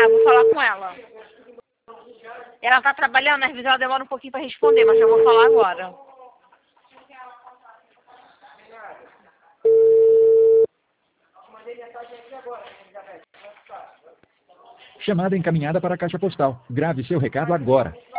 Tá, vou falar com ela. Ela tá trabalhando, às vezes ela demora um pouquinho pra responder, mas eu vou falar agora. Chamada encaminhada para a caixa postal. Grave seu recado agora.